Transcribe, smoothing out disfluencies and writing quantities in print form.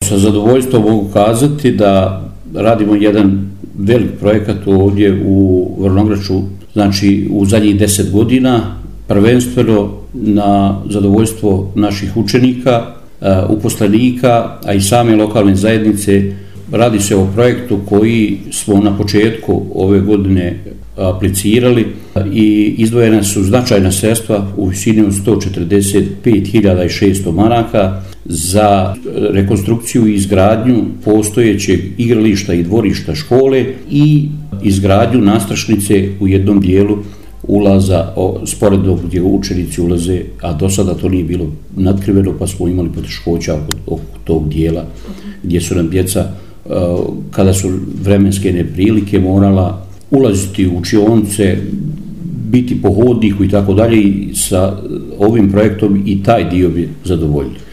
sa zadovoljstvom mogu kazati da radimo jedan velik projekat ovdje u Vrnograču, znači u zadnjih 10 godina, prvenstveno na zadovoljstvo naših učenika, uposlenika, a i same lokalne zajednice. Radi se o projektu koji smo na početku ove godine aplicirali i izdvojena su značajna sredstva u visini od 145.600 maraka za rekonstrukciju i izgradnju postojećeg igrališta i dvorišta škole i izgradnju nastrašnice u jednom dijelu ulaza sporednog gdje učenici ulaze, a do sada to nije bilo natkriveno, pa smo imali poteškoća oko tog dijela gdje su nam djeca, kada su vremenske neprilike, morala ulaziti u učionice, biti po hodniku i tako dalje, i sa ovim projektom i taj dio bi zadovoljili.